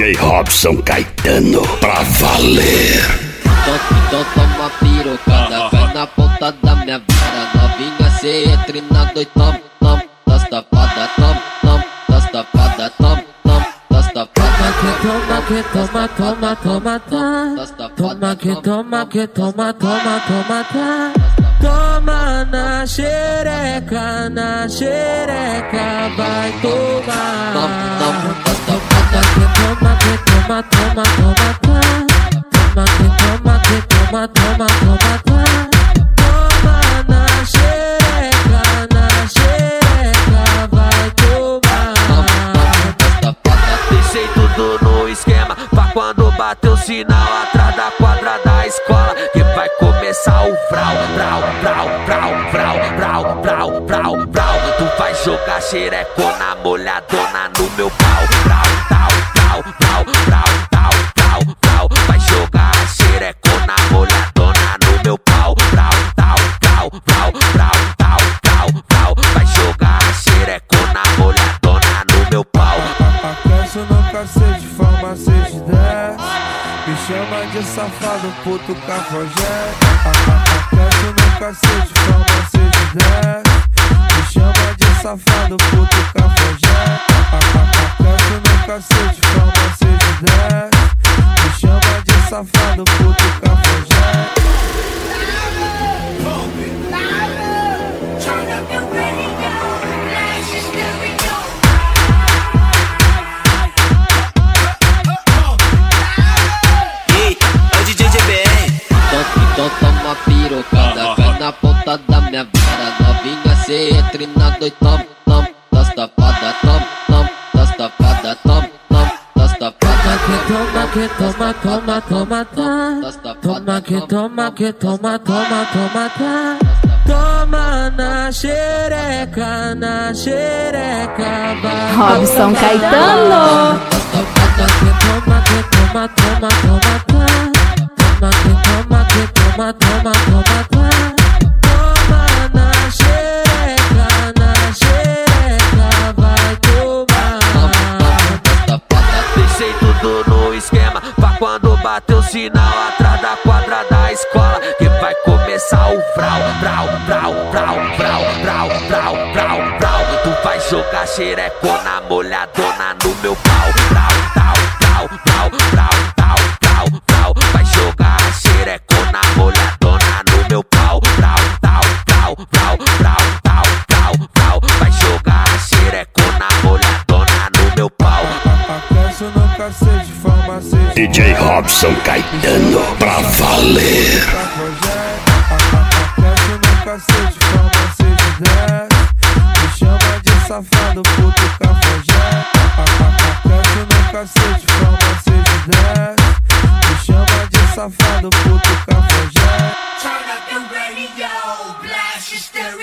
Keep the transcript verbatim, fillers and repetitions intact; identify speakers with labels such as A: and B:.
A: D J Robson Caetano, pra valer.
B: Então toma pirocada, vai na ponta da minha vara. Novinha, cê entra na dois, tom, tom, das tapadas, tom, tom, das tapadas, tom, tom, das tapadas.
C: Toma que toma, toma, toma, tá. Toma que toma, que toma, toma, toma, tá. Toma na xereca, na xereca, vai tomar. Toma que toma, que toma, toma, toma, tá. Toma que toma, que toma, toma, toma, tá. Toma na xereca, na xereca, vai tomar.
D: Deixei tudo no esquema pra quando bater o sinal atrás da quadra da escola, que vai começar o vrau, vrau, vrau, vrau, vrau, vrau, vrau, vrau, vrau. Tu vai jogar xerecona molhadona no meu pau, vrau, vrau, vrau, vrau, vrau, vrau, vrau, vrau. Vai jogar xerecona molhadona no meu pau, vrau, vrau, vrau, vrau, vrau, vrau, vrau, vrau. Vai jogar xerecona molhadona no meu pau.
E: Aquece no cacete, forma seis de dez. Me chama de safado, puto cafajeste. Aquece no cacete, forma seis de dez. Me chama de safado, puto cafajeste. Aquece no cacete, forma seis de dez. Me chama de safado, puto cafajeste.
B: Então toma pirocada, vai na ponta da minha vara. Novinha, cê entra na dois, tom, tom, das tapadas, tom, tom, das tapadas, tom, tom, das tapadas.
C: Toma que toma, toma, toma, tá. Toma que toma, que toma, toma, toma, tá. Toma na xereca, na xereca, vai.
F: Robson Caetano.
C: Toma que toma, toma, toma, tá. Toma que toma, que toma, toma, toma, tá. Toma na xereca, na xereca, vai tomar.
D: Deixei tudo no esquema pra quando bater o sinal atrás da quadra da escola, que vai começar o vrau, vrau, vrau, vrau, vrau, vrau, vrau, vrau, vrau. Tu vai jogar xerecona molhadona no meu pau, vrau, vrau, vrau, vrau, vrau, vrau, vrau, vrau. Vai jogar xerecona molhadona no meu pau, vrau, vrau, vrau, vrau, vrau, vrau, vrau, vrau. Vai jogar xerecona molhadona no meu pau.
E: Aquece no cacete, forma seis de
A: D J Robson Caetano, pra valer.
E: Aquece no cacete, forma seis de dez. Me chama de safado, puto cafajeste. Aquece no cacete, forma seis de dez. Me chama de safado, puto cafajeste.
G: Turn up the radio, blast your stereo.